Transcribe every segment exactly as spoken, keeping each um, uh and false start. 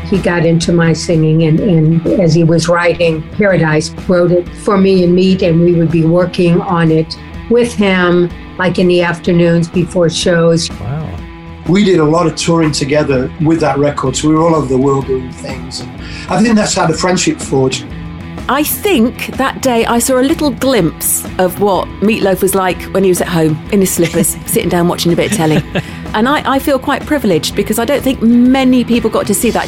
he got into my singing, and, and as he was writing Paradise, wrote it for me and Meat, and we would be working on it with him, like in the afternoons before shows. Wow. We did a lot of touring together with that record, so we were all over the world doing things. And I think that's how the friendship forged. I think that day I saw a little glimpse of what Meat Loaf was like when he was at home in his slippers, sitting down watching a bit of telly. And I, I feel quite privileged because I don't think many people got to see that.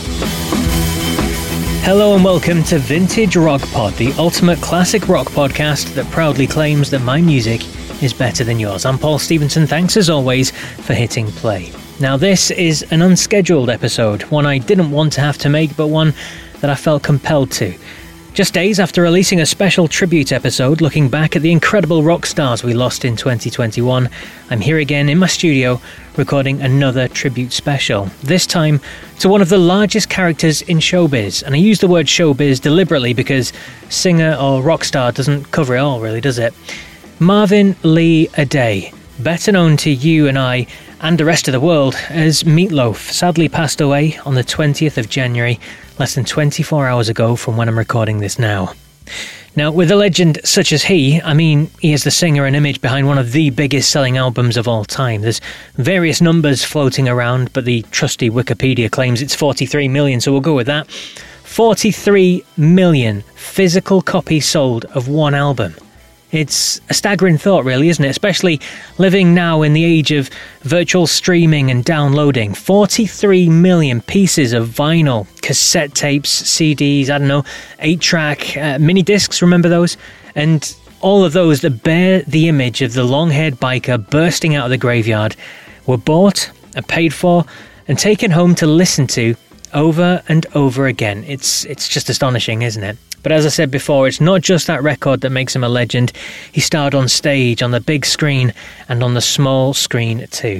Hello and welcome to Vintage Rock Pod, the ultimate classic rock podcast that proudly claims that my music is better than yours. I'm Paul Stevenson. Thanks as always for hitting play. Now this is an unscheduled episode, one I didn't want to have to make, but one that I felt compelled to. Just days after releasing a special tribute episode looking back at the incredible rock stars we lost in twenty twenty-one, I'm here again in my studio recording another tribute special, this time to one of the largest characters in showbiz. And I use the word showbiz deliberately because singer or rock star doesn't cover it all, really, does it? Marvin Lee Aday, better known to you and I and the rest of the world as Meat Loaf, sadly passed away on the twentieth of January, less than twenty-four hours ago from when I'm recording this now. Now, with a legend such as he, I mean, he is the singer and image behind one of the biggest selling albums of all time. There's various numbers floating around, but the trusty Wikipedia claims it's forty-three million, so we'll go with that. forty-three million physical copies sold of one album. It's a staggering thought, really, isn't it? Especially living now in the age of virtual streaming and downloading. forty-three million pieces of vinyl, cassette tapes, C Ds, I don't know, eight-track, uh, mini discs, remember those? And all of those that bear the image of the long-haired biker bursting out of the graveyard were bought and paid for and taken home to listen to over and over again. It's it's just astonishing, isn't it? But as I said before, it's not just that record that makes him a legend. He starred on stage, on the big screen, and on the small screen too.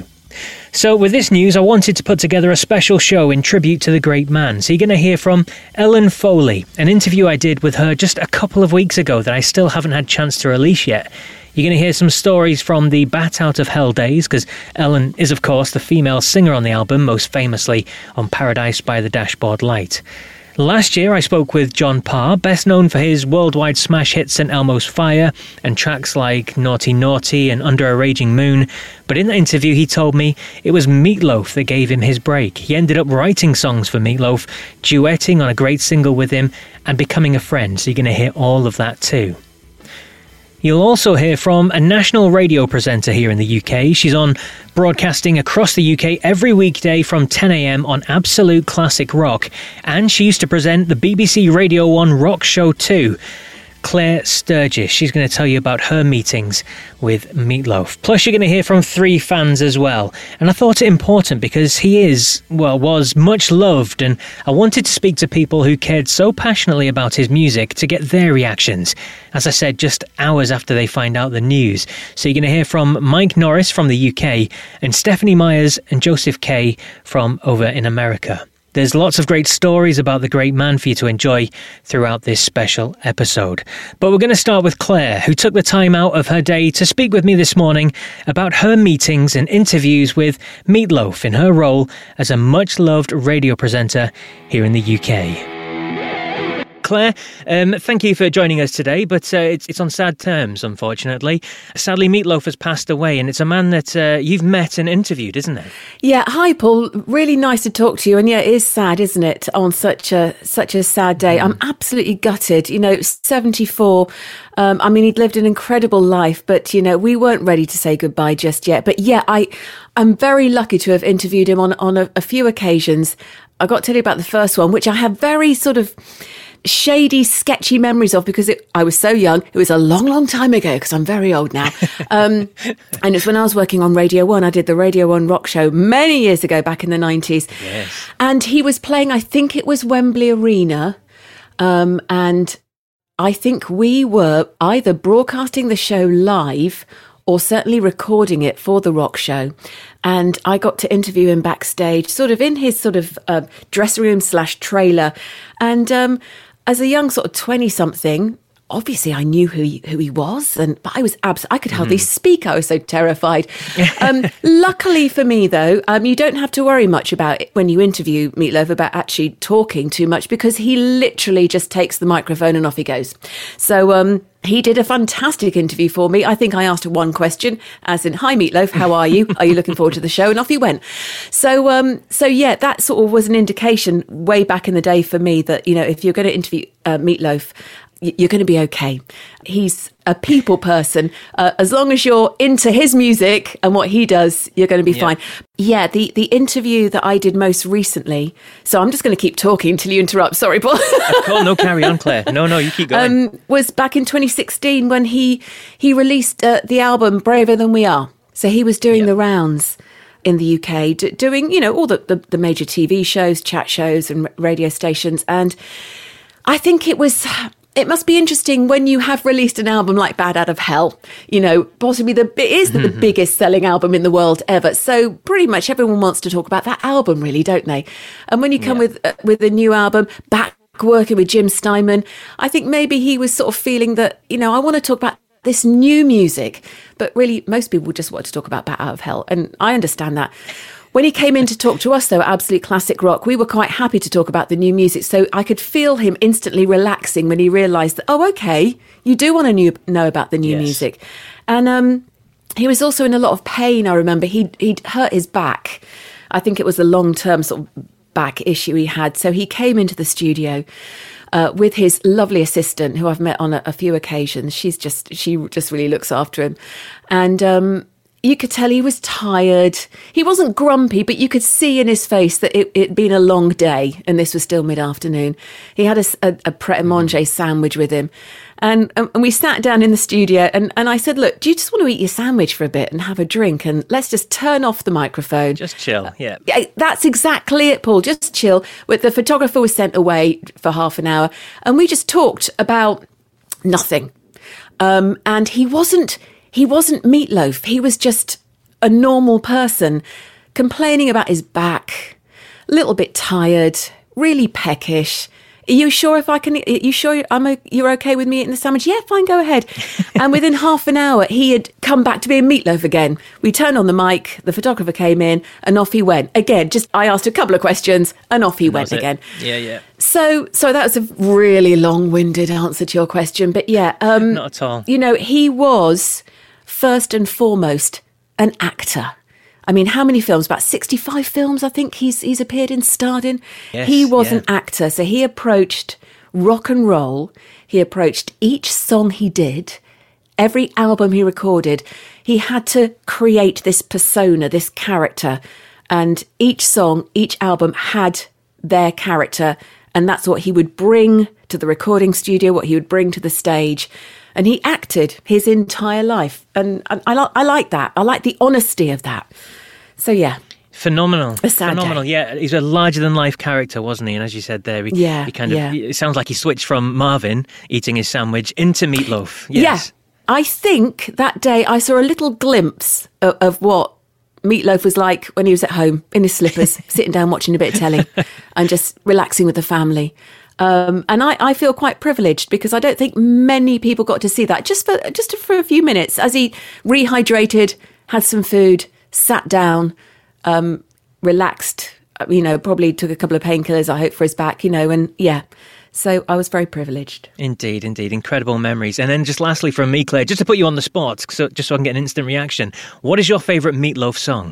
So with this news, I wanted to put together a special show in tribute to the great man. So you're going to hear from Ellen Foley, an interview I did with her just a couple of weeks ago that I still haven't had a chance to release yet. You're going to hear some stories from the Bat Out of Hell days, because Ellen is, of course, the female singer on the album, most famously on Paradise by the Dashboard Light. Last year I spoke with John Parr, best known for his worldwide smash hit Saint Elmo's Fire and tracks like Naughty Naughty and Under a Raging Moon, but in that interview he told me it was Meat Loaf that gave him his break. He ended up writing songs for Meat Loaf, duetting on a great single with him and becoming a friend, so you're going to hear all of that too. You'll also hear from a national radio presenter here in the U K. She's on broadcasting across the U K every weekday from ten a.m. on Absolute Classic Rock. And she used to present the B B C Radio one Rock Show too. Claire Sturgis. She's going to tell you about her meetings with Meat Loaf. Plus, you're going to hear from three fans as well. And I thought it important because he is, well, was much loved. And I wanted to speak to people who cared so passionately about his music to get their reactions. As I said, just hours after they find out the news. So you're going to hear from Mike Norris from the U K and Stephanie Myers and Joseph Kay from over in America. There's lots of great stories about the great man for you to enjoy throughout this special episode. But we're going to start with Claire, who took the time out of her day to speak with me this morning about her meetings and interviews with Meat Loaf in her role as a much-loved radio presenter here in the U K. Claire, um, thank you for joining us today, but uh, it's, it's on sad terms, unfortunately. Sadly, Meat Loaf has passed away, and it's a man that uh, you've met and interviewed, isn't it? Yeah, hi, Paul. Really nice to talk to you. And yeah, it is sad, isn't it, on such a such a sad day. Mm. I'm absolutely gutted. You know, seventy-four. Um, I mean, he'd lived an incredible life, but, you know, we weren't ready to say goodbye just yet. But yeah, I, I'm very lucky to have interviewed him on, on a, a few occasions. I got to tell you about the first one, which I have very sort of shady, sketchy memories of because it, I was so young. It was a long, long time ago because I'm very old now. Um, and it's when I was working on Radio one. I did the Radio one Rock Show many years ago, back in the nineties. Yes. And he was playing, I think it was Wembley Arena. Um, and I think we were either broadcasting the show live or certainly recording it for the Rock Show. And I got to interview him backstage, sort of in his sort of uh, dressing room slash trailer. And um, as a young sort of twenty-something, obviously I knew who he, who he was, and but I was abs- I could hardly mm. speak. I was so terrified. Um, luckily for me, though, um, you don't have to worry much about it when you interview Meat Loaf about actually talking too much, because he literally just takes the microphone and off he goes. So um, he did a fantastic interview for me. I think I asked one question, as in, "Hi, Meat Loaf, how are you? Are you looking forward to the show?" And off he went. So, um, so yeah, that sort of was an indication way back in the day for me that, you know, if you're going to interview uh, Meat Loaf, you're going to be okay. He's a people person. Uh, as long as you're into his music and what he does, you're going to be yeah. fine. Yeah, the, the interview that I did most recently, so I'm just going to keep talking until you interrupt. Sorry, Paul. Cool, no, carry on, Claire. No, no, you keep going. Um, was back in twenty sixteen when he, he released uh, the album Braver Than We Are. So he was doing yep. the rounds in the U K, d- doing, you know, all the, the, the major T V shows, chat shows and radio stations. And I think it was... It must be interesting when you have released an album like Bad Out of Hell, you know, possibly the, it is the mm-hmm. biggest selling album in the world ever. So pretty much everyone wants to talk about that album, really, don't they? And when you come yeah. with uh, with a new album, back working with Jim Steinman, I think maybe he was sort of feeling that, you know, I want to talk about this new music. But really, most people just want to talk about Bad Out of Hell. And I understand that. When he came in to talk to us, though, Absolute Classic Rock, we were quite happy to talk about the new music. So I could feel him instantly relaxing when he realised that, oh, OK, you do want to new, know about the new yes. music. And um, he was also in a lot of pain, I remember. He'd, he'd hurt his back. I think it was a long-term sort of back issue he had. So he came into the studio uh, with his lovely assistant, who I've met on a, a few occasions. She's just, she just really looks after him. And... Um, you could tell he was tired. He wasn't grumpy, but you could see in his face that it had been a long day, and this was still mid-afternoon. He had a, a, a pret-a-manger sandwich with him. And, and we sat down in the studio, and, and I said, look, do you just want to eat your sandwich for a bit and have a drink? And let's just turn off the microphone. Just chill, yeah. Uh, that's exactly it, Paul. Just chill. The photographer was sent away for half an hour, and we just talked about nothing. Um, and he wasn't... He wasn't Meat Loaf. He was just a normal person complaining about his back, a little bit tired, really peckish. Are you sure if I can, are you sure I'm a, you're okay with me eating the sandwich? Yeah, fine, go ahead. And within half an hour, he had come back to being Meat Loaf again. We turned on the mic, the photographer came in, and off he went. Again, just I asked a couple of questions, and off he went again. Yeah, yeah. So, so that was a really long-winded answer to your question. But yeah. Um, Not at all. You know, he was... first and foremost, an actor. I mean, how many films? About sixty-five films, I think he's he's appeared in, starred in. Yes, he was yeah. an actor. So he approached rock and roll. He approached each song he did, every album he recorded. He had to create this persona, this character. And each song, each album had their character. And that's what he would bring to the recording studio, what he would bring to the stage. And he acted his entire life. And I, I, I like that. I like the honesty of that. So, yeah. Phenomenal. A sad Phenomenal. day. Yeah, he's a larger-than-life character, wasn't he? And as you said there, he, yeah, he kind of, yeah. it sounds like he switched from Marvin eating his sandwich into Meat Loaf. Yes. Yeah. I think that day I saw a little glimpse of, of what Meat Loaf was like when he was at home in his slippers, sitting down watching a bit of telly and just relaxing with the family. Um, and I, I feel quite privileged because I don't think many people got to see that just for just for a few minutes as he rehydrated, had some food, sat down, um, relaxed, you know, probably took a couple of painkillers, I hope, for his back, you know, and yeah. So I was very privileged. Indeed, indeed. Incredible memories. And then just lastly from me, Claire, just to put you on the spot, so, just so I can get an instant reaction, what is your favourite Meat Loaf song?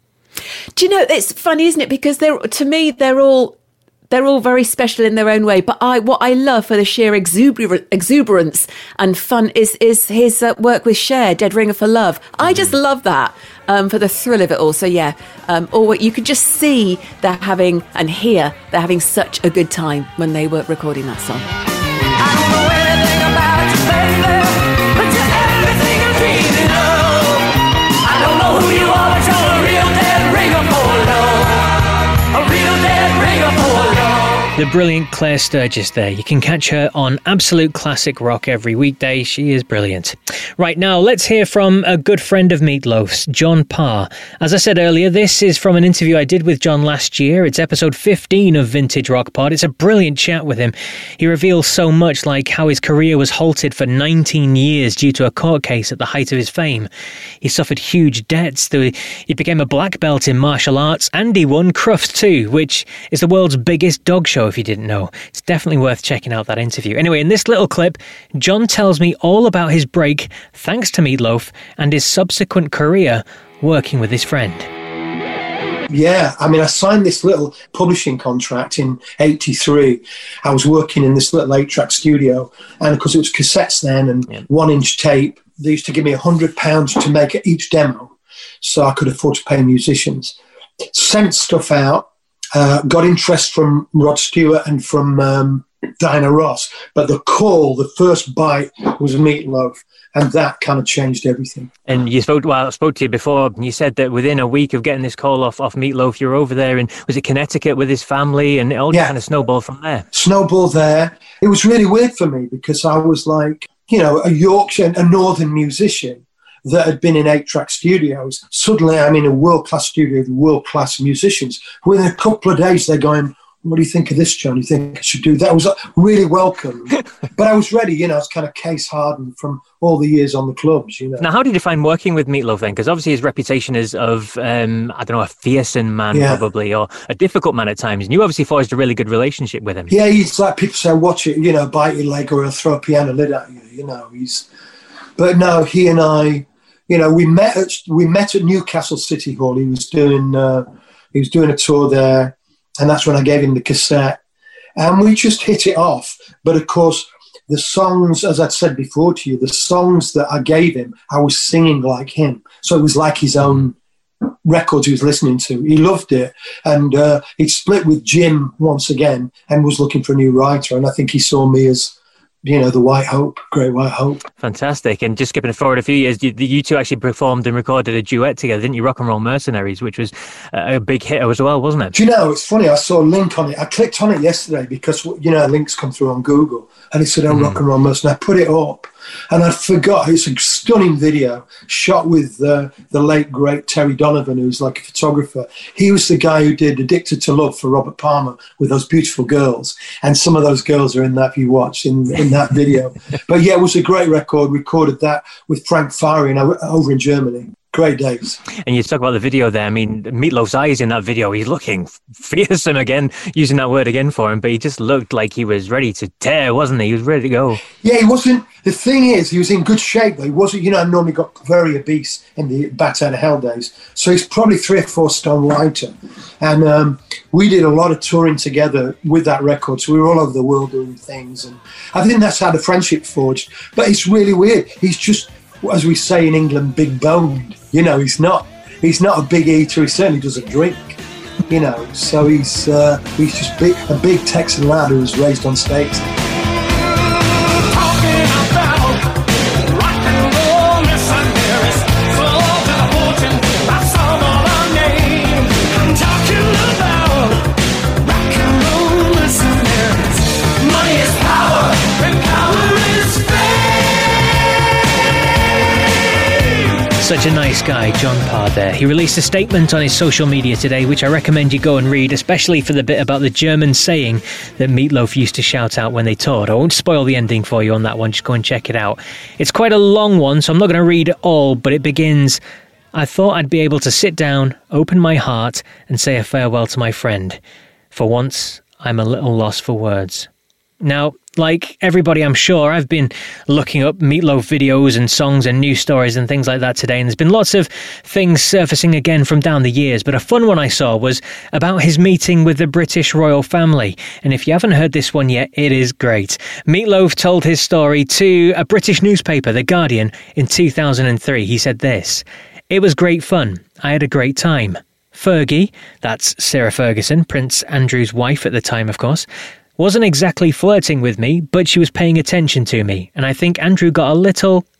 Do you know, it's funny, isn't it? Because they're, to me, they're all... They're all very special in their own way. But I, what I love for the sheer exuber- exuberance and fun is is his uh, work with Cher, Dead Ringer for Love. Mm-hmm. I just love that um, for the thrill of it all. So yeah, um, or you could just see they're having and hear they're having such a good time when they were recording that song. I don't know anything about you, baby, but you're everything I really know. I don't know who you are, but you're a real dead ringer for love. A real dead ringer for love. The brilliant Claire Sturgis there. You can catch her on Absolute Classic Rock every weekday. She is brilliant. Right, now let's hear from a good friend of Meat Loaf's, John Parr. As I said earlier, this is from an interview I did with John last year. It's episode fifteen of Vintage Rock Pod. It's a brilliant chat with him. He reveals so much, like how his career was halted for nineteen years due to a court case at the height of his fame. He suffered huge debts. He became a black belt in martial arts, and he won Crufts too, which is the world's biggest dog show, if you didn't know. It's definitely worth checking out that interview. Anyway, in this little clip, John tells me all about his break thanks to Meat Loaf and his subsequent career working with his friend. Yeah, I mean, I signed this little publishing contract in eighty-three. I was working in this little eight-track studio, and because it was cassettes then and yeah. one-inch tape, they used to give me one hundred pounds to make each demo, so I could afford to pay musicians. Sent stuff out. Uh, got interest from Rod Stewart and from um, Diana Ross, but the call, the first bite, was Meat Loaf, and that kind of changed everything. And you spoke, well, I spoke to you before, and you said that within a week of getting this call off, off Meat Loaf, you were over there, and was it Connecticut with his family, and it all yeah. kind of snowballed from there? Snowballed there. It was really weird for me, because I was like, you know, a Yorkshire, a northern musician that had been in eight-track studios. Suddenly I'm in a world-class studio with world-class musicians. Within a couple of days, they're going, what do you think of this, John? You think I should do that? I was really welcome. But I was ready, you know, I was kind of case-hardened from all the years on the clubs, you know. Now, how did you find working with Meat Loaf then? Because obviously his reputation is of, um, I don't know, a fearsome man yeah. probably, or a difficult man at times. And you obviously forged a really good relationship with him. Yeah, he's like, people say, watch it, you know, bite your leg or he'll throw a piano lid at you, you know. He's, but no, he and I... You know, we met at we met at Newcastle City Hall. He was doing uh, he was doing a tour there, and that's when I gave him the cassette, and we just hit it off. But of course, the songs, as I'd said before to you, the songs that I gave him, I was singing like him. So it was like his own records he was listening to. He loved it, and uh, he'd split with Jim once again, and was looking for a new writer. And I think he saw me as, you know, the White Hope, Great White Hope. Fantastic. And just skipping forward a few years, you, you two actually performed and recorded a duet together, didn't you? Rock and Roll Mercenaries, which was a big hit as well, wasn't it? Do you know, it's funny, I saw a link on it. I clicked on it yesterday because, you know, links come through on Google, and it said, oh, mm. Rock and Roll Mercenaries. I put it up, and I forgot. It's a stunning video shot with uh, the late, great Terry Donovan, who's like a photographer. He was the guy who did Addicted to Love for Robert Palmer with those beautiful girls, and some of those girls are in that, if you watch, in, in that video. But yeah, it was a great record. Recorded that with Frank Farian over in Germany. Great days. And you talk about the video there. I mean, Meat Loaf's eyes in that video, he's looking fearsome again, using that word again for him, but he just looked like he was ready to tear, wasn't he? He was ready to go. Yeah, he wasn't, the thing is, he was in good shape though. He wasn't, you know, I normally got very obese in the Bat Out of Hell days. So he's probably three or four stone lighter. And um, we did a lot of touring together with that record. So we were all over the world doing things. And I think that's how the friendship forged. But it's really weird. He's just, as we say in England, big boned. You know, he's not he's not a big eater. He certainly doesn't drink, you know. So he's uh, he's just big, a big Texan lad who was raised on steaks. Such a nice guy, John Parr there. He released a statement on his social media today, which I recommend you go and read, especially for the bit about the German saying that Meat Loaf used to shout out when they toured. I won't spoil the ending for you on that one, just go and check it out. It's quite a long one, so I'm not going to read it all, but it begins, I thought I'd be able to sit down, open my heart, and say a farewell to my friend. For once, I'm a little lost for words. Now, like everybody, I'm sure, I've been looking up Meat Loaf videos and songs and news stories and things like that today, and there's been lots of things surfacing again from down the years, but a fun one I saw was about his meeting with the British royal family, and if you haven't heard this one yet, it is great. Meat Loaf told his story to a British newspaper, The Guardian, in two thousand three. He said this, "It was great fun. I had a great time. Fergie," that's Sarah Ferguson, Prince Andrew's wife at the time, of course, "wasn't exactly flirting with me, but she was paying attention to me, and I think Andrew got a little,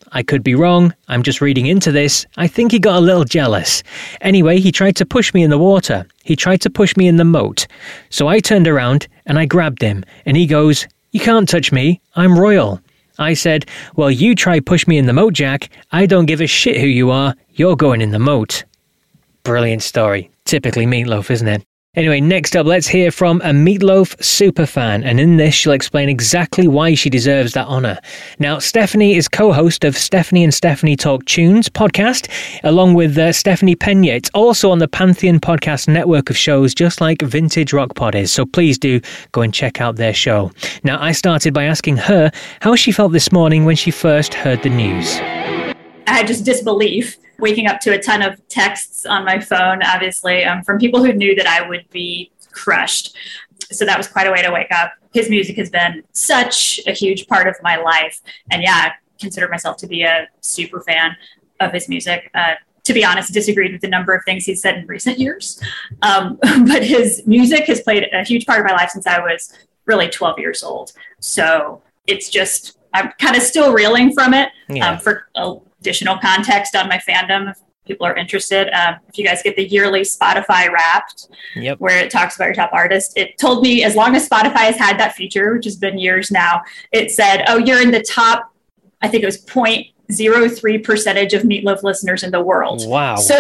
I could be wrong. I'm just reading into this. I think he got a little jealous. Anyway, he tried to push me in the water. He tried to push me in the moat. So I turned around and I grabbed him. And he goes, "You can't touch me. I'm royal." I said, "Well, you try push me in the moat, Jack. I don't give a shit who you are. You're going in the moat." Brilliant story. Typically Meatloaf, isn't it? Anyway, next up, let's hear from a Meatloaf superfan, and in this she'll explain exactly why she deserves that honour. Now, Stephanie is co-host of Stephanie and Stephanie Talk Tunes podcast, along with uh, Stephanie Pena. It's also on the Pantheon podcast network of shows, just like Vintage Rock Pod is, so please do go and check out their show. Now, I started by asking her how she felt this morning when she first heard the news. I had just disbelief, waking up to a ton of texts on my phone, obviously, um, from people who knew that I would be crushed. So that was quite a way to wake up. His music has been such a huge part of my life. And yeah, I consider myself to be a super fan of his music. Uh, to be honest, disagreed with the number of things he's said in recent years. Um, but his music has played a huge part of my life since I was really twelve years old. So it's just, I'm kind of still reeling from it. Yeah. Um, for a additional context on my fandom, if people are interested, um, if you guys get the yearly Spotify Wrapped, Yep. where it talks about your top artist, it told me as long as Spotify has had that feature, which has been years now, it said, oh, you're in the top, I think it was zero point zero three percentage of Meatloaf listeners in the world. Wow. So,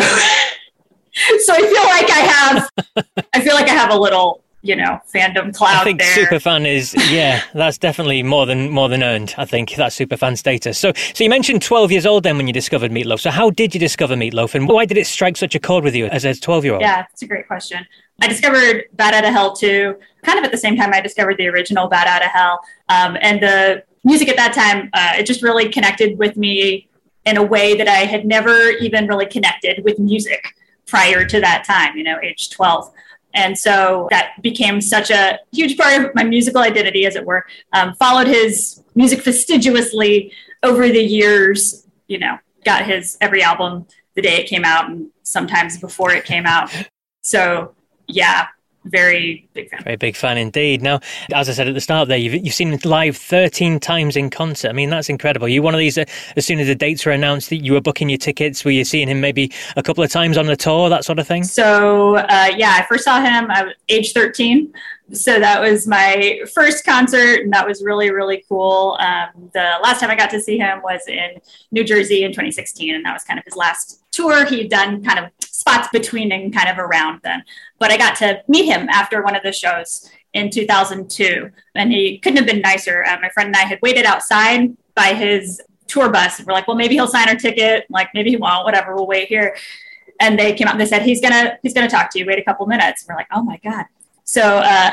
so I feel like I have, I feel like I have a little, you know, fandom cloud I think there. superfan is, yeah, that's definitely more than more than earned, I think, that superfan status. So so you mentioned twelve years old then when you discovered Meatloaf. So how did you discover Meatloaf and why did it strike such a chord with you as a twelve-year-old? Yeah, it's a great question. I discovered Bad Outta Hell too, kind of at the same time I discovered the original Bad Outta Hell. Um, and the music at that time, uh, it just really connected with me in a way that I had never even really connected with music prior to that time, you know, age twelve. And so that became such a huge part of my musical identity, as it were. Um, followed his music fastidiously over the years, you know, got his every album the day it came out and sometimes before it came out. So, yeah, very big fan. Very big fan indeed. Now, as I said at the start there, you've, you've seen him live thirteen times in concert. I mean, that's incredible. You one of these, uh, as soon as the dates were announced, that you were booking your tickets, were you seeing him maybe a couple of times on the tour, that sort of thing? So, uh, yeah, I first saw him, I was age thirteen. So that was my first concert, and that was really, really cool. Um, the last time I got to see him was in New Jersey in twenty sixteen, and that was kind of his last tour. He'd done kind of spots between and kind of around then. But I got to meet him after one of the shows in two thousand two, and he couldn't have been nicer. Uh, my friend and I had waited outside by his tour bus, and we're like, well, maybe he'll sign our ticket. Like, maybe he won't, whatever, we'll wait here. And they came out and they said, he's gonna, he's gonna talk to you, wait a couple minutes. And we're like, oh my God. So uh,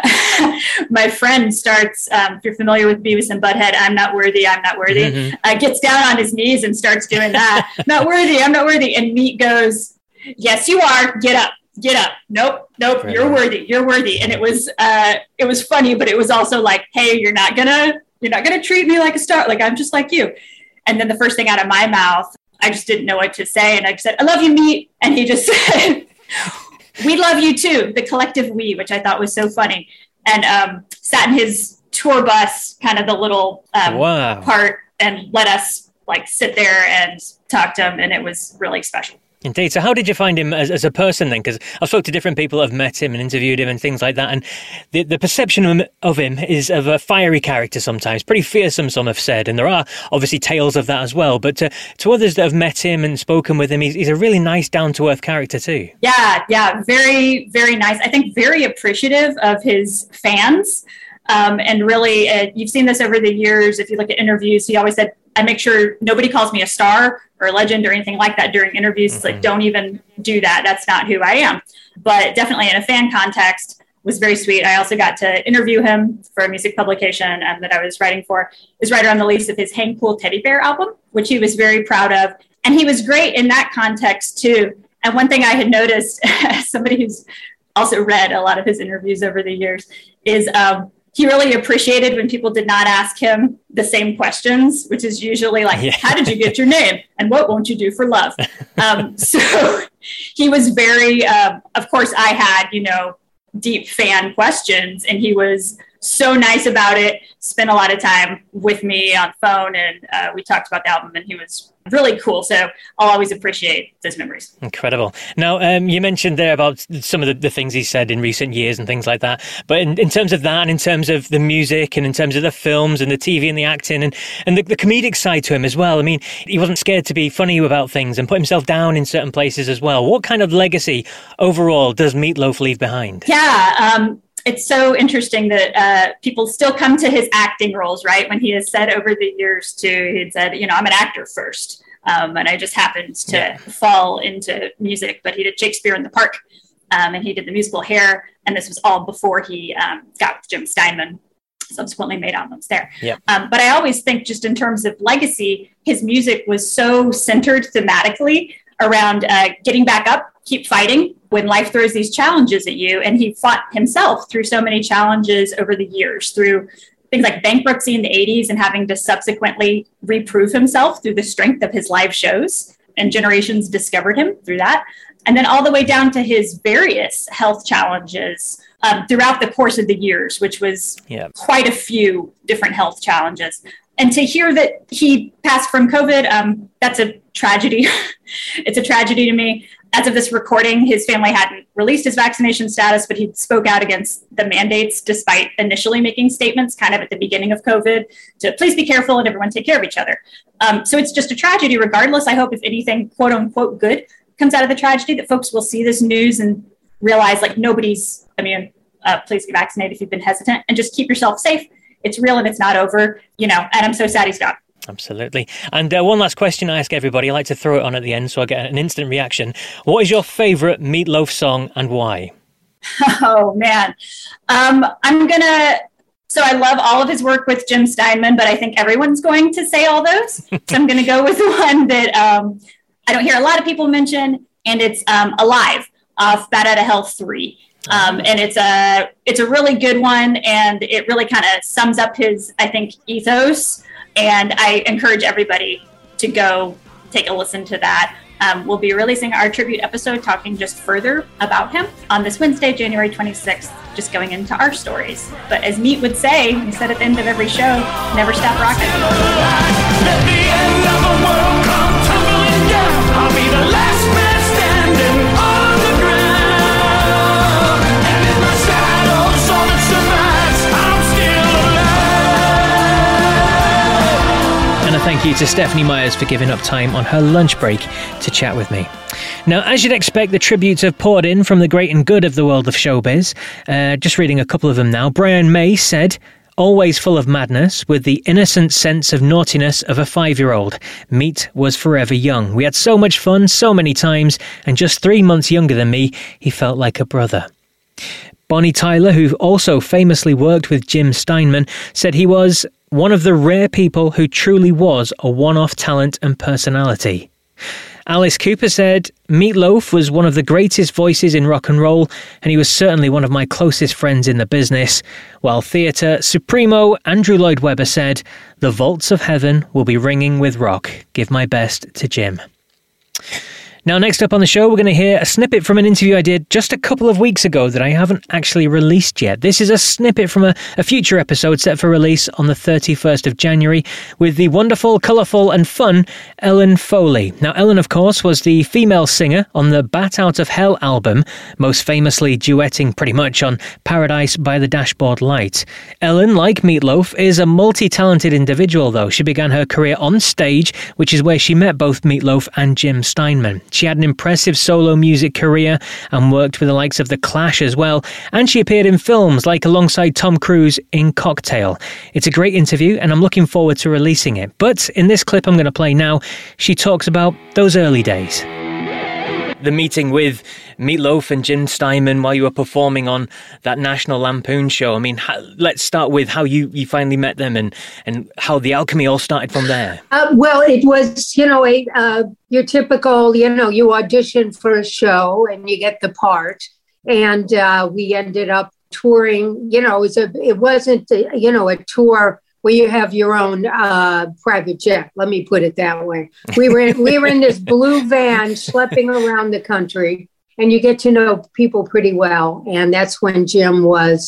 my friend starts, um, if you're familiar with Beavis and Butthead, I'm not worthy, I'm not worthy, mm-hmm. uh, gets down on his knees and starts doing that. Not worthy, I'm not worthy. And Meat goes, yes, you are, get up, get up. Nope, nope, right. You're worthy, you're worthy. And it was, uh, it was funny, but it was also like, hey, you're not gonna, you're not gonna treat me like a star. Like, I'm just like you. And then the first thing out of my mouth, I just didn't know what to say. And I just said, I love you, Meat. And he just said, we love you too, the collective we, which I thought was so funny. And um, sat in his tour bus, kind of the little um, wow. part, and let us like sit there and talk to him. And it was really special. Indeed. So how did you find him as, as a person then? Because I've spoken to different people that have met him and interviewed him and things like that. And the, the perception of him, of him is of a fiery character sometimes, pretty fearsome, some have said. And there are obviously tales of that as well. But to, to others that have met him and spoken with him, he's, he's a really nice, down-to-earth character too. Yeah, yeah. Very, very nice. I think very appreciative of his fans. Um, and really, uh, you've seen this over the years. If you look at interviews, he always said, I make sure nobody calls me a star or a legend or anything like that during interviews. Mm-hmm. It's like, don't even do that. That's not who I am. But definitely in a fan context, was very sweet. I also got to interview him for a music publication um, that I was writing for. He was writer on the release of his Hang Cool Teddy Bear album, which he was very proud of. And he was great in that context too. And one thing I had noticed, as somebody who's also read a lot of his interviews over the years, is um, he really appreciated when people did not ask him the same questions, which is usually like, yeah. How did you get your name? And what won't you do for love? Um, so he was very, um, of course, I had, you know, deep fan questions, and he was so nice about it, spent a lot of time with me on phone, and uh, we talked about the album, and he was really cool. So I'll always appreciate those memories. Incredible. Now, um, you mentioned there about some of the, the things he said in recent years and things like that. But in, in terms of that, and in terms of the music, and in terms of the films and the T V and the acting and, and the, the comedic side to him as well, I mean, he wasn't scared to be funny about things and put himself down in certain places as well. What kind of legacy overall does Meat Loaf leave behind? Yeah, um, it's so interesting that uh, people still come to his acting roles, right? When he has said over the years too, he'd said, you know, I'm an actor first. Um, and I just happened to yeah. fall into music, but he did Shakespeare in the Park, um, and he did the musical Hair. And this was all before he um, got with Jim Steinman, subsequently made albums there. Yeah. Um, but I always think just in terms of legacy, his music was so centered thematically around uh, getting back up, keep fighting when life throws these challenges at you. And he fought himself through so many challenges over the years, through things like bankruptcy in the eighties and having to subsequently reprove himself through the strength of his live shows. And generations discovered him through that. And then all the way down to his various health challenges um, throughout the course of the years, which was yeah. quite a few different health challenges. And to hear that he passed from COVID, um, that's a tragedy. It's a tragedy to me. As of this recording, his family hadn't released his vaccination status, but he spoke out against the mandates despite initially making statements kind of at the beginning of COVID to please be careful and everyone take care of each other. Um, so it's just a tragedy regardless. I hope if anything, quote unquote, good comes out of the tragedy, that folks will see this news and realize like nobody's immune. Uh, please get vaccinated if you've been hesitant and just keep yourself safe. It's real and it's not over, you know, and I'm so sad he's gone. Absolutely. And uh, one last question I ask everybody. I like to throw it on at the end so I get an instant reaction. What is your favourite Meat Loaf song and why? Oh, man. Um, I'm going to... So I love all of his work with Jim Steinman, but I think everyone's going to say all those. So I'm going to go with the one that um, I don't hear a lot of people mention, and it's um, Alive off Bat Outta Hell three. Um, and it's a it's a really good one, and it really kind of sums up his, I think, ethos. And I encourage everybody to go take a listen to that. Um, we'll be releasing our tribute episode talking just further about him on this Wednesday, January twenty-sixth, just going into our stories. But as Meat would say, he said at the end of every show, never stop rocking. Let the end of the world come tumbling down. I'll be the last man standing on the ground. And in my shadow, so that survives, I'm still alive. And a thank you to Stephanie Myers for giving up time on her lunch break to chat with me. Now, as you'd expect, the tributes have poured in from the great and good of the world of showbiz. Uh, just reading a couple of them now. Brian May said, always full of madness, with the innocent sense of naughtiness of a five-year-old. Meat was forever young. We had so much fun, so many times, and just three months younger than me, he felt like a brother. Bonnie Tyler, who also famously worked with Jim Steinman, said he was one of the rare people who truly was a one-off talent and personality. Alice Cooper said, Meat Loaf was one of the greatest voices in rock and roll, and he was certainly one of my closest friends in the business. While theatre supremo Andrew Lloyd Webber said, the vaults of heaven will be ringing with rock. Give my best to Jim. Now, next up on the show, we're going to hear a snippet from an interview I did just a couple of weeks ago that I haven't actually released yet. This is a snippet from a, a future episode set for release on the thirty-first of January with the wonderful, colourful and fun Ellen Foley. Now, Ellen, of course, was the female singer on the Bat Out of Hell album, most famously duetting pretty much on Paradise by the Dashboard Light. Ellen, like Meat Loaf, is a multi-talented individual, though. She began her career on stage, which is where she met both Meat Loaf and Jim Steinman. She had an impressive solo music career and worked with the likes of The Clash as well, and she appeared in films like alongside Tom Cruise in Cocktail. It's a great interview and I'm looking forward to releasing it. But in this clip I'm going to play now, she talks about those early days. The meeting with Meat Loaf and Jim Steinman while you were performing on that National Lampoon show. I mean, how, let's start with how you, you finally met them and, and how the alchemy all started from there. Uh, well, it was, you know, a, uh, your typical, you know, you audition for a show and you get the part. And uh, we ended up touring, you know, it, was a, it wasn't, a, you know, a tour where you have your own uh, private jet. Let me put it that way. We were in, we were in this blue van schlepping around the country, and you get to know people pretty well. And that's when Jim was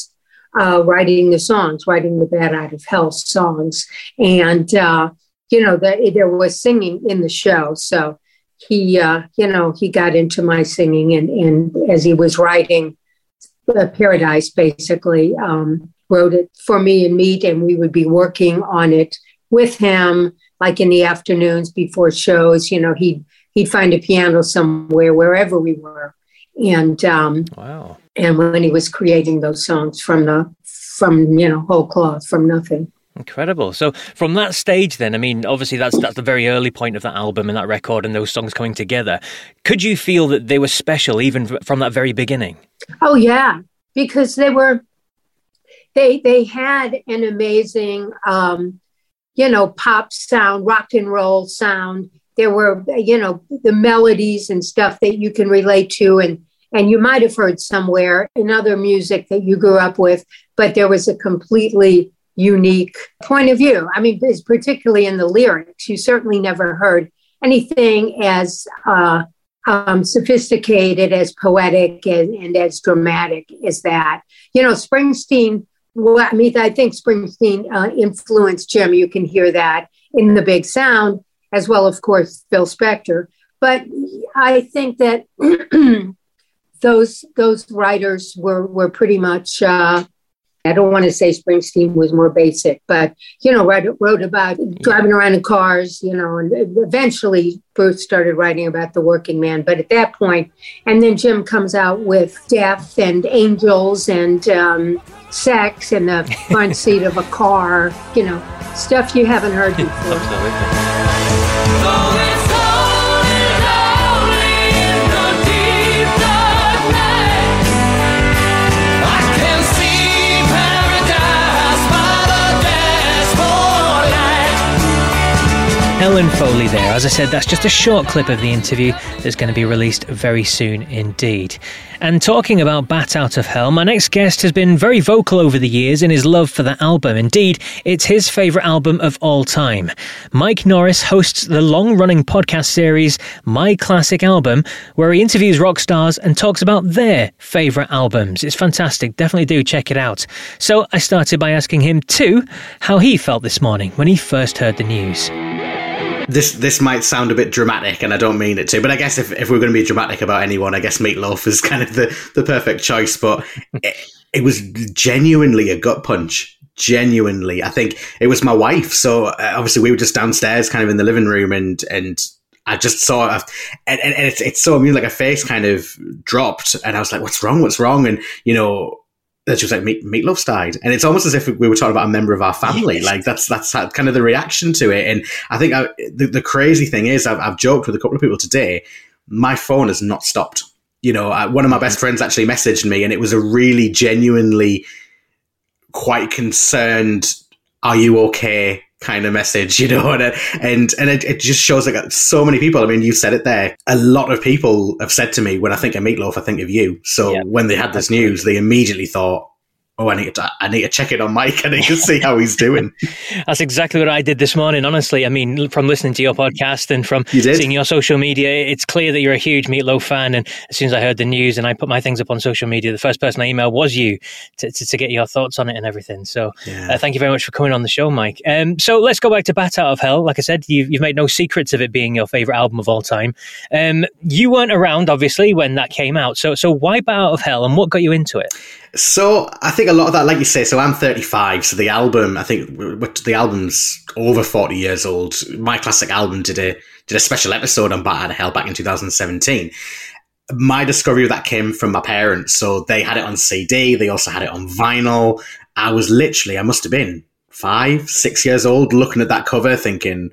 uh, writing the songs, writing the Bat Out of Hell songs. And, uh, you know, the, there was singing in the show. So he, uh, you know, he got into my singing. And, and as he was writing uh, Paradise, basically, um, wrote it for me and Meat, and we would be working on it with him, like in the afternoons before shows. You know, he'd, he'd find a piano somewhere, wherever we were. And um, wow. And when he was creating those songs from the from you know whole cloth, from nothing. Incredible. So from that stage, then, I mean, obviously that's that's the very early point of that album and that record and those songs coming together. Could you feel that they were special even from that very beginning? Oh yeah, because they were. They they had an amazing, um, you know, pop sound, rock and roll sound. There were, you know, the melodies and stuff that you can relate to, and and you might have heard somewhere in other music that you grew up with, but there was a completely unique point of view. I mean, particularly in the lyrics, you certainly never heard anything as uh, um, sophisticated, as poetic, and, and as dramatic as that. You know, Springsteen, well, I mean, I think Springsteen uh, influenced Jim. You can hear that in the big sound, as well, of course, Phil Spector. But I think that those those writers were were pretty much, uh, I don't want to say Springsteen was more basic, but, you know, wrote, wrote about driving around in cars, you know, and eventually Bruce started writing about the working man. But at that point, and then Jim comes out with death and angels and um, sex in the front seat of a car, you know, stuff you haven't heard before. Absolutely. Helen Foley there. As I said, that's just a short clip of the interview that's going to be released very soon indeed. And talking about Bat Out of Hell, my next guest has been very vocal over the years in his love for that album. Indeed, it's his favourite album of all time. Mike Norris hosts the long-running podcast series My Classic Album, where he interviews rock stars and talks about their favourite albums. It's fantastic. Definitely do check it out. So I started by asking him, too, how he felt this morning when he first heard the news. This this might sound a bit dramatic, and I don't mean it to, but I guess if, if we're going to be dramatic about anyone, I guess Meat Loaf is kind of the, the perfect choice. But it, it was genuinely a gut punch. Genuinely. I think it was my wife. So uh, obviously we were just downstairs kind of in the living room, and and I just saw it. And, and it's, it's so amusing, like her face kind of dropped, and I was like, what's wrong? What's wrong? And, you know, she was like, Meat, Meat Loaf's died. And it's almost as if we were talking about a member of our family. Yes. Like that's that's kind of the reaction to it. And I think I, the, the crazy thing is, I've, I've joked with a couple of people today, my phone has not stopped. You know, I, one of my best friends actually messaged me, and it was a really genuinely quite concerned, are you okay kind of message, you know, and and, and it, it just shows like so many people. I mean, you said it there. A lot of people have said to me, when I think of Meat Loaf, I think of you. So yeah. When they had this news, they immediately thought, oh, I need to, I need to check in on Mike. I need to see how he's doing. That's exactly what I did this morning, honestly. I mean, from listening to your podcast and from you seeing your social media, it's clear that you're a huge Meat Loaf fan. And as soon as I heard the news and I put my things up on social media, the first person I emailed was you to, to, to get your thoughts on it and everything. So yeah. uh, thank you very much for coming on the show, Mike. Um, so let's go back to Bat Out of Hell. Like I said, you've, you've made no secrets of it being your favourite album of all time. Um, you weren't around, obviously, when that came out. So, so why Bat Out of Hell, and what got you into it? So I think a lot of that, like you say, so I'm thirty-five. So the album, I think the album's over forty years old. My Classic Album did a did a special episode on Bat Out of Hell back in two thousand seventeen. My discovery of that came from my parents. So they had it on C D. They also had it on vinyl. I was literally, I must have been five, six years old looking at that cover thinking,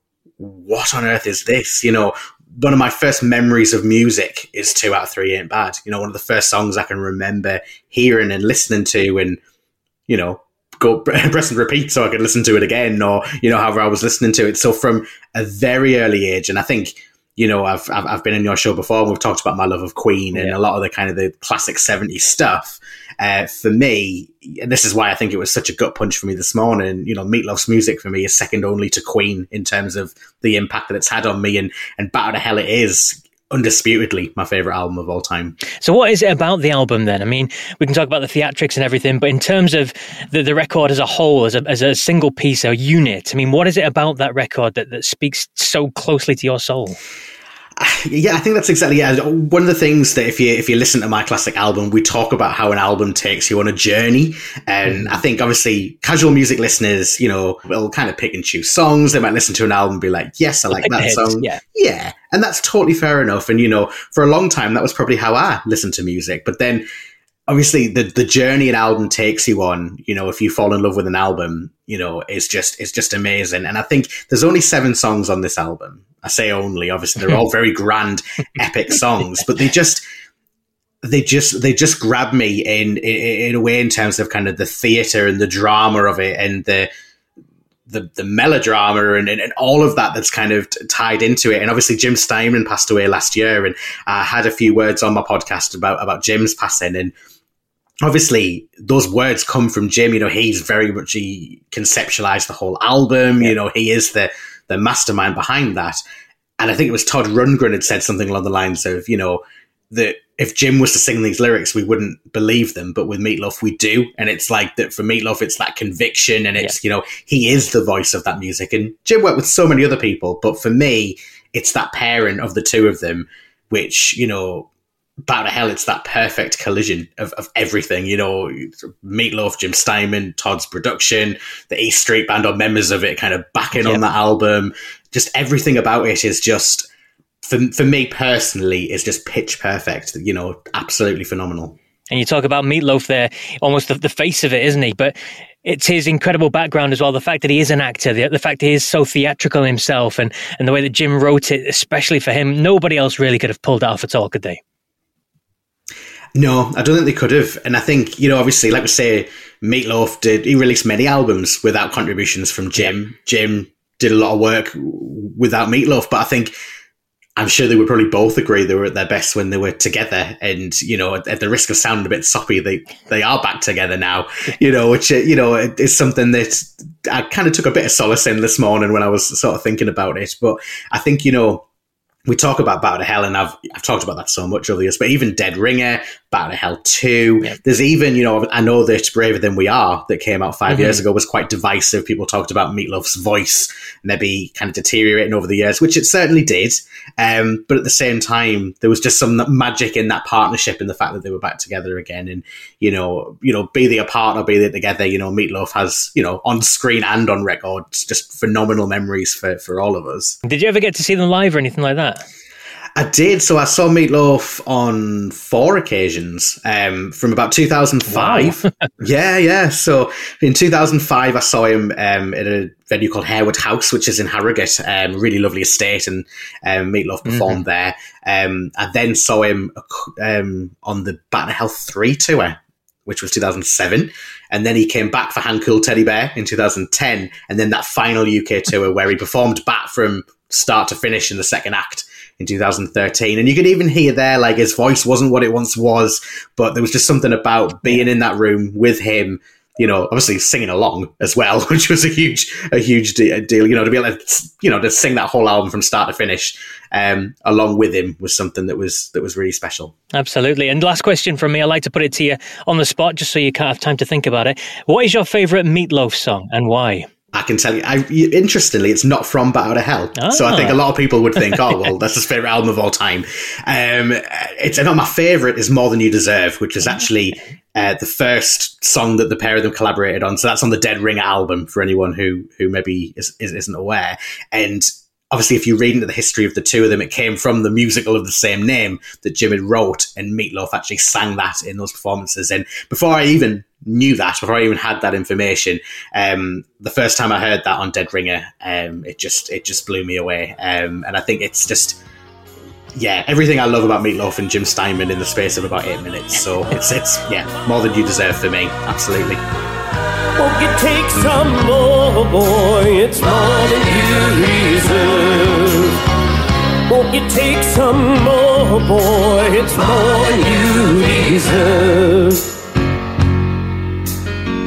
what on earth is this? You know, one of my first memories of music is Two Out of Three Ain't Bad. You know, one of the first songs I can remember hearing and listening to, and, you know, go press and repeat so I could listen to it again, or, you know, however I was listening to it. So from a very early age, and I think, you know, I've I've, I've been in your show before and we've talked about my love of Queen and yeah. a lot of the kind of the classic seventies stuff. Uh, for me, and this is why I think it was such a gut punch for me this morning, you know, Meat Loaf's music for me is second only to Queen in terms of the impact that it's had on me, and, and Bat Out of Hell it is undisputedly my favorite album of all time. So what is it about the album then? I mean, we can talk about the theatrics and everything, but in terms of the, the record as a whole, as a, as a single piece, a unit, I mean, what is it about that record that, that speaks so closely to your soul? Yeah, I think that's exactly yeah. One of the things that if you if you listen to My Classic Album, we talk about how an album takes you on a journey. And I think obviously casual music listeners, you know, will kind of pick and choose songs. They might listen to an album and be like, yes, I like that hits, song. Yeah. Yeah. And that's totally fair enough. And, you know, for a long time, that was probably how I listened to music. But then obviously the, the journey an album takes you on, you know, if you fall in love with an album, you know, is just, it's just amazing. And I think there's only seven songs on this album. I say only, obviously they're all very grand, epic songs, but they just, they just, they just grab me in, in, in a way in terms of kind of the theater and the drama of it and the, the, the melodrama and, and, and all of that that's kind of t- tied into it. And obviously Jim Steinman passed away last year, and I had a few words on my podcast about, about Jim's passing, and obviously those words come from Jim. You know, he's very much, he conceptualized the whole album. Yeah. You know, he is the, the mastermind behind that. And I think it was Todd Rundgren had said something along the lines of, you know, that if Jim was to sing these lyrics, we wouldn't believe them, but with Meat Loaf, we do. And it's like that for Meat Loaf, it's that conviction, and it's, yeah. you know, he is the voice of that music. And Jim worked with so many other people, but for me, it's that pairing of the two of them, which, you know, Bow to Hell, it's that perfect collision of, of everything, you know, Meat Loaf, Jim Steinman, Todd's production, the East Street Band or members of it kind of backing yep. on that album. Just everything about it is just, for, for me personally, is just pitch perfect, you know, absolutely phenomenal. And you talk about Meat Loaf there, almost the, the face of it, isn't he? But it's his incredible background as well. The fact that he is an actor, the, the fact that he is so theatrical himself, and, and the way that Jim wrote it, especially for him, nobody else really could have pulled it off at all, could they? No, I don't think they could have. And I think, you know, obviously, like we say, Meat Loaf did, he released many albums without contributions from Jim. Jim did a lot of work without Meat Loaf, but I think, I'm sure they would probably both agree they were at their best when they were together. And, you know, at, at the risk of sounding a bit soppy, they, they are back together now, you know, which, you know, is something that I kind of took a bit of solace in this morning when I was sort of thinking about it. But I think, you know, we talk about Bow to Hell, and I've I've talked about that so much over the years, but even Dead Ringer, Bow to Hell two, yep. there's even, you know, I know that Braver Than We Are that came out five mm-hmm. years ago was quite divisive. People talked about Meat Loaf's voice maybe kind of deteriorating over the years, which it certainly did. Um, but at the same time, there was just some magic in that partnership and the fact that they were back together again. And, you know, you know, be they apart or be they together, you know, Meat Loaf has, you know, on screen and on record, just phenomenal memories for, for all of us. Did you ever get to see them live or anything like that? I did. So I saw Meat Loaf on four occasions um, from about two thousand five. Wow. yeah, yeah. So in two thousand five, I saw him um, at a venue called Harewood House, which is in Harrogate, um, really lovely estate, and um, Meat Loaf performed mm-hmm. there. Um, I then saw him um, on the Bow to Hell three tour, which was two thousand seven. And then he came back for Hand Cool Teddy Bear in two thousand ten. And then that final U K tour where he performed back from start to finish in the second act in two thousand thirteen. And you could even hear there, like, his voice wasn't what it once was, but there was just something about being in that room with him, you know, obviously singing along as well, which was a huge, a huge de- deal, you know, to be able to, you know, to sing that whole album from start to finish um, along with him was something that was, that was really special. Absolutely. And last question from me, I like to put it to you on the spot, just so you can't have time to think about it. What is your favourite Meat Loaf song and why? I can tell you, I, interestingly, it's not from Bow to Hell. Ah. So I think a lot of people would think, oh, well, that's his favourite album of all time. Um, it's not my favourite is More Than You Deserve, which is actually uh, the first song that the pair of them collaborated on. So that's on the Dead Ringer album for anyone who who maybe is, is, isn't aware. And obviously, if you read into the history of the two of them, it came from the musical of the same name that Jim had wrote, and Meat Loaf actually sang that in those performances. And before I even knew that, before I even had that information, um, the first time I heard that on Dead Ringer, um, it just it just blew me away. Um, and I think it's just, yeah, everything I love about Meat Loaf and Jim Steinman in the space of about eight minutes. So it's, it's yeah, More Than You Deserve for me, absolutely. Won't you take some more, boy? It's more than you deserve. Won't you take some more, boy? It's more than you deserve.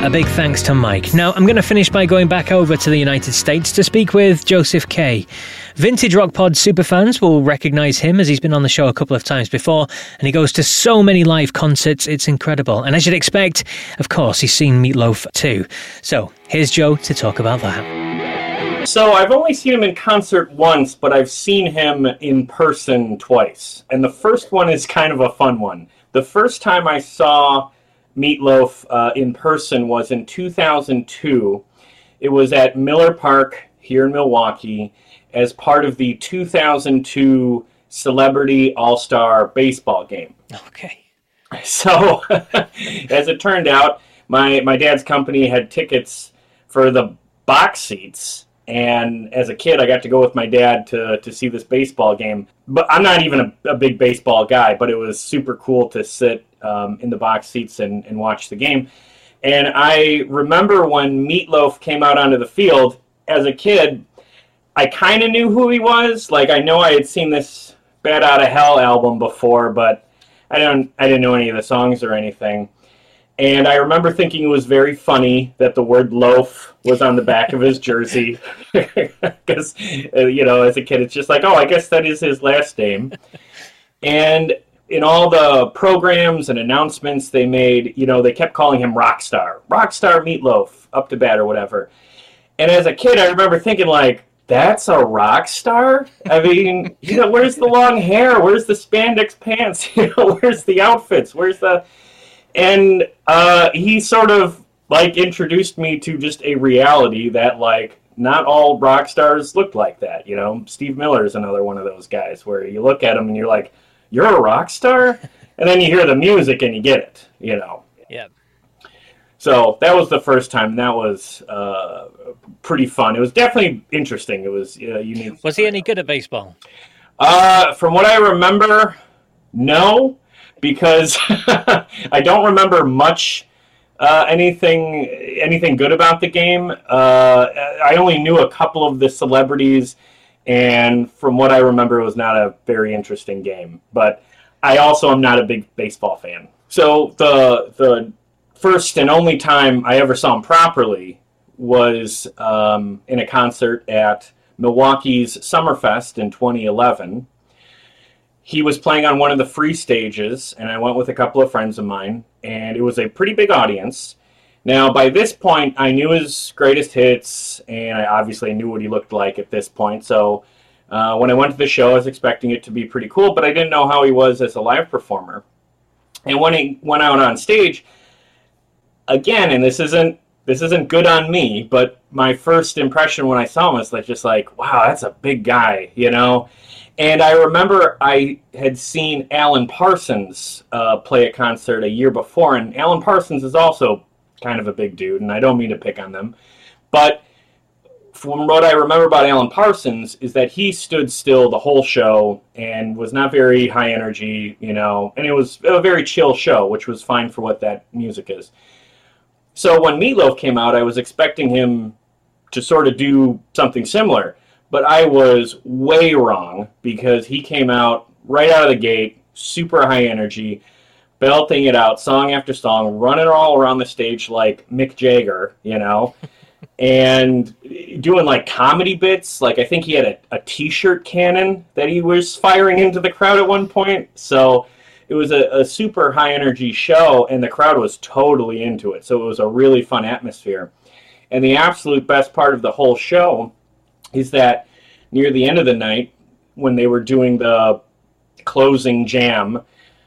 A big thanks to Mike. Now, I'm going to finish by going back over to the United States to speak with Joseph Kay. Vintage Rock Pod superfans will recognise him as he's been on the show a couple of times before, and he goes to so many live concerts, it's incredible. And as you'd expect, of course, he's seen Meat Loaf too. So, here's Joe to talk about that. So I've only seen him in concert once, but I've seen him in person twice. And the first one is kind of a fun one. The first time I saw Meat Loaf uh, in person was in two thousand two. It was at Miller Park here in Milwaukee as part of the two thousand two Celebrity All-Star Baseball game. Okay. So, as it turned out, my, my dad's company had tickets for the box seats. And as a kid, I got to go with my dad to, to see this baseball game. But I'm not even a, a big baseball guy, but it was super cool to sit um, in the box seats and, and watch the game. And I remember when Meat Loaf came out onto the field, as a kid, I kind of knew who he was. Like, I know I had seen this Bat Out of Hell album before, but I don't, I didn't know any of the songs or anything. And I remember thinking it was very funny that the word loaf was on the back of his jersey. Because, uh, you know, as a kid, it's just like, oh, I guess that is his last name. And in all the programs and announcements they made, you know, they kept calling him Rockstar. Rockstar Meat Loaf, up to bat or whatever. And as a kid, I remember thinking, like, that's a rock star? I mean, you know, where's the long hair? Where's the spandex pants? You know, where's the outfits? Where's the... And uh, he sort of, like, introduced me to just a reality that, like, not all rock stars looked like that, you know? Steve Miller is another one of those guys where you look at him and you're like, you're a rock star? And then you hear the music and you get it, you know? Yeah. So that was the first time, and that was uh, pretty fun. It was definitely interesting. It was uh, unique. Was he any good at baseball? Uh, from what I remember, no. Because I don't remember much uh, anything anything good about the game. Uh, I only knew a couple of the celebrities, and from what I remember, it was not a very interesting game. But I also am not a big baseball fan. So the the first and only time I ever saw him properly was um, in a concert at Milwaukee's Summerfest in twenty eleven. He was playing on one of the free stages, and I went with a couple of friends of mine, and it was a pretty big audience. Now, by this point, I knew his greatest hits, and I obviously knew what he looked like at this point. So uh, when I went to the show, I was expecting it to be pretty cool, but I didn't know how he was as a live performer. And when he went out on stage, again, and this isn't this isn't good on me, but my first impression when I saw him was like, just like, wow, that's a big guy, you know? And I remember I had seen Alan Parsons uh, play a concert a year before, and Alan Parsons is also kind of a big dude, and I don't mean to pick on them. But from what I remember about Alan Parsons is that he stood still the whole show and was not very high energy, you know, and it was a very chill show, which was fine for what that music is. So when Meat Loaf came out, I was expecting him to sort of do something similar. But I was way wrong because he came out right out of the gate, super high energy, belting it out, song after song, running all around the stage like Mick Jagger, you know, and doing like comedy bits. Like I think he had a, a t-shirt cannon that he was firing into the crowd at one point. So it was a, a super high energy show, and the crowd was totally into it. So it was a really fun atmosphere. And the absolute best part of the whole show is that near the end of the night, when they were doing the closing jam,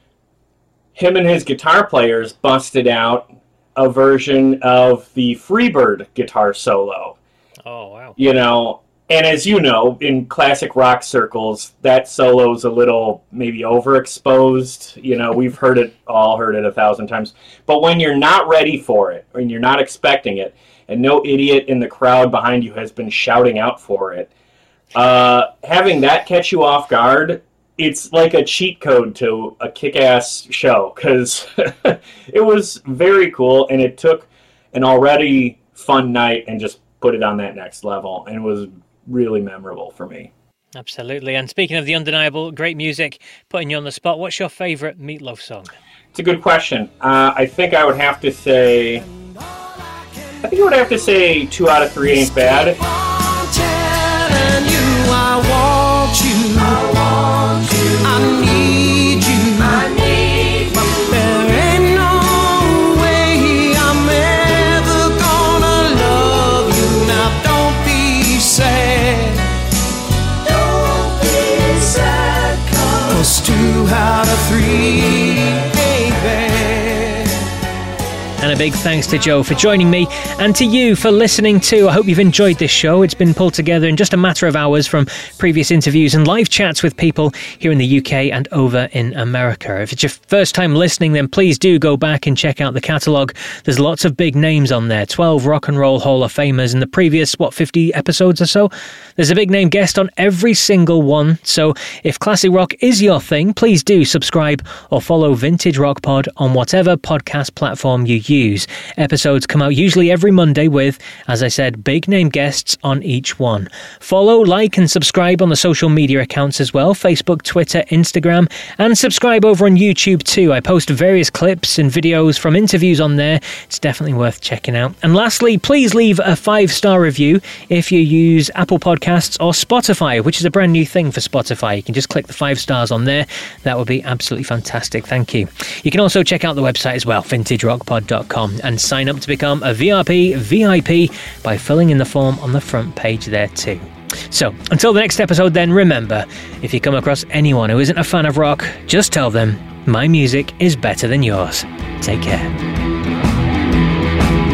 him and his guitar players busted out a version of the Freebird guitar solo. Oh, wow. You know, and as you know, in classic rock circles, that solo's a little maybe overexposed. You know, we've heard it, all heard it a thousand times. But when you're not ready for it, or you're not expecting it, and no idiot in the crowd behind you has been shouting out for it, uh, having that catch you off guard, it's like a cheat code to a kick-ass show, because it was very cool, and it took an already fun night and just put it on that next level, and it was really memorable for me. Absolutely. And speaking of the undeniable great music, putting you on the spot, what's your favourite Meat Loaf song? It's a good question. Uh, I think I would have to say I think I would have to say two out of three ain't bad. Two out of three ain't bad. And a big thanks to Joe for joining me, and to you for listening too. I hope you've enjoyed this show. It's been pulled together in just a matter of hours from previous interviews and live chats with people here in the U K and over in America. If it's your first time listening, then please do go back and check out the catalogue. There's lots of big names on there, twelve Rock and Roll Hall of Famers in the previous, what, fifty episodes or so? There's a big name guest on every single one, so if classic rock is your thing, please do subscribe or follow Vintage Rock Pod on whatever podcast platform you use. Episodes come out usually every Monday with, as I said, big name guests on each one. Follow, like and subscribe on the social media accounts as well, Facebook, Twitter, Instagram, and subscribe over on YouTube too. I post various clips and videos from interviews on there. It's definitely worth checking out. And lastly, please leave a five-star review if you use Apple Podcasts or Spotify, which is a brand new thing for Spotify. You can just click the five stars on there. That would be absolutely fantastic. Thank you. You can also check out the website as well, vintage rock pod dot com, and sign up to become a V R P V I P by filling in the form on the front page there too. So, until the next episode then, remember, if you come across anyone who isn't a fan of rock, just tell them, my music is better than yours. Take care.